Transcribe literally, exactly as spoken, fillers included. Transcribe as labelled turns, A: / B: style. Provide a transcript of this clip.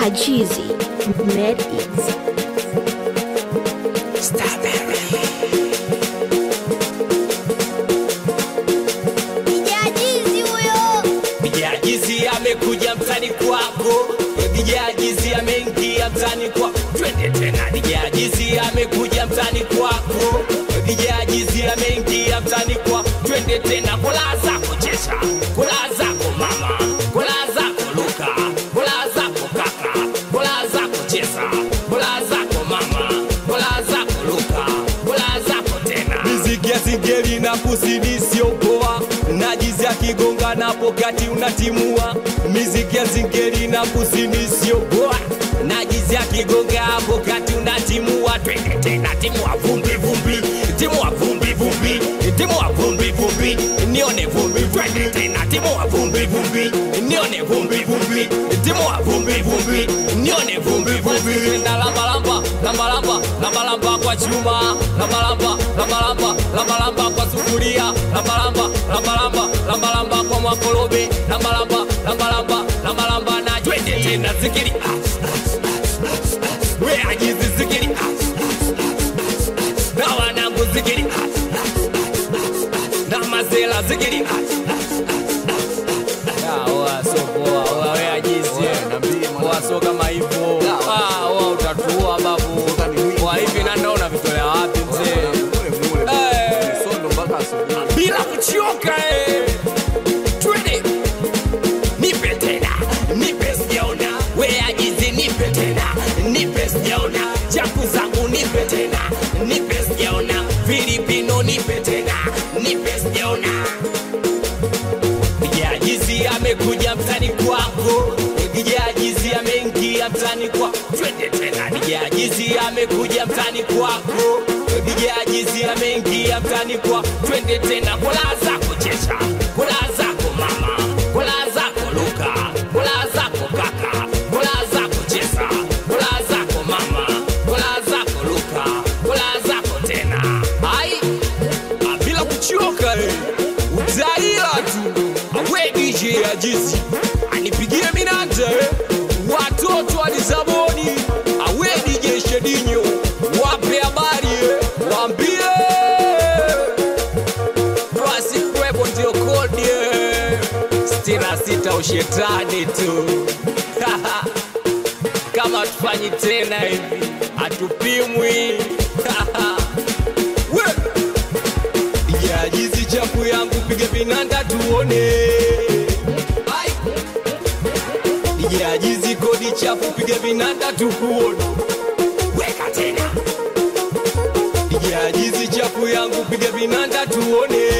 A: Ajizi Med Eats.
B: Strawberry.
C: D J Ajizi huyo.
B: D J Ajizi amekuja mtani kwako. D J Ajizi ameingia mtani kwako. Twende tena. D J Ajizi amekuja mtani kwako. D J Ajizi ameingia mtani kwako. Twende tena. Kola zako chesha, kola zako mama, kola zako luka, kola zako kaka, kola zako chesa, kola zako mama, kola zako luka, kola zako tena. Miziki ya singeli na kusini sio poa, najizi ya kigonga na pokati unatimua. Miziki ya singeli na kusini sio poa, najizi ya kigonga hapo kati unatimua. Twende tena. Timua vumbi vumbi, timua vumbi vumbi, timua vumbi vumbi, nione vumbi. Twende tena. Timua vumbi vumbi, nione vumbi vumbi, timua vumbi vumbi, nione vumbi vumbi. Na lamba lamba, lamba lamba, lamba lamba kwa chuma, lamba lamba, lamba lamba, lamba lamba kwa sufuria, lamba lamba, lamba lamba, lamba lamba kwa makolobe, lamba lamba, lamba lamba, lamba lamba na twende tena. Zikiri we Ajizi zikiri na wanangu zikiri na mazela zikiri. Oa so poa, oa we Ajizi oa so kama hivyo. Ah, oa utatua babu. Kwa hivi na ndaona vitolea wapi mzee? Bila kuchoka eh. Twende. Nipe tena, nipe sijaona. We Ajizi nipe tena, nipe sijaona. Chaku zangu nipe tena, nipe sijaona. Filipino nipe tena, nipe sijaona. D J Ajizi amekuja mtani kwako. D J Ajizi ameingia mtani kwako. Twende tena. D J Ajizi amekuja mtani kwako. D J Ajizi ameingia mtani kwako. Twende tena. Kola zako chesha, kola zako mama, kola zako luka, kola zako kaka, kola zako chesa, kola zako mama, kola zako luka, kola zako tena. Hai, bila kuchoka eh. Utaila tu. Awe D J Ajizi anipigie minata eh. Watoto wa Lisaboni. Awe D J Shedinyo wape habari eh. Waambie Wasi kwebo ndio kodi eh. Stina sita ushetani tu. Kama tufanyi tena hivi atupimwi. We D J Ajizi chapu yangu pige vinanda tuone. D J Ajizi kodi chapu pige vinanda tukuone. Weka tena. D J Ajizi chapu yangu pige vinanda tuone.